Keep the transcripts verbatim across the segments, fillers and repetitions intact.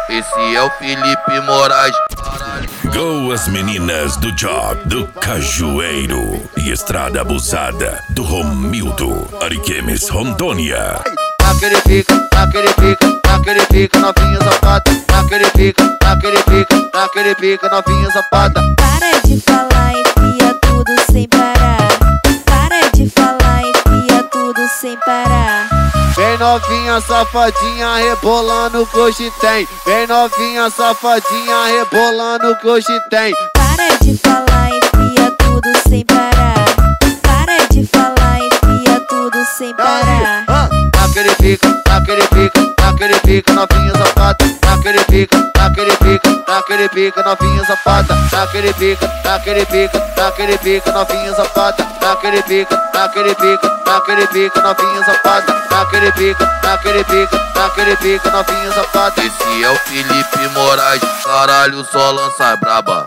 Esse é o Felipe Moraes. Go as meninas do Job, do Cajueiro e Estrada Abusada, do Romildo, Ariquemes, Rondônia. Aquele pica, aquele pica, aquele pica, novinha safada. Aquele pica, aquele pica, aquele pica, novinha safada. Para de falar, enfia tudo sem parar. Para de falar, enfia tudo sem parar. Vem novinha safadinha rebolando que hoje tem. Vem novinha safadinha rebolando que hoje tem. Para de falar, enfia tudo sem parar. Para de falar, enfia tudo sem parar. Aquele pica, aquele pica, aquele pica, novinha safada. Aquele pica, aquele pica, aquele pica, novinha safada. Aquele pica, aquele pica, aquele pica, novinha safada. Aquele pica, aquele pica, aquele pica, novinha safada. Aquele pica, aquele pica, aquele pica, novinha safada. Esse é o Felipe Moraes, caralho, só lança braba.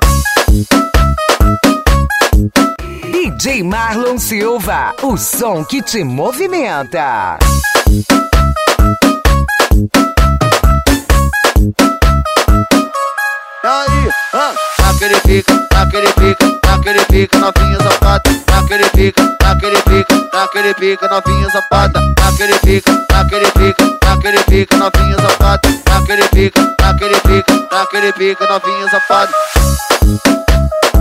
D J Marlon Silva, o som que te movimenta. Aí, ah, aquele pica, aquele pica, aquele pica, novinha safada. Aquele pica, aquele pica, aquele pica, novinha safada. Aquele pica, aquele pica, aquele pica, novinha safada. Aquele pica, aquele pica, aquele pica, novinha safada.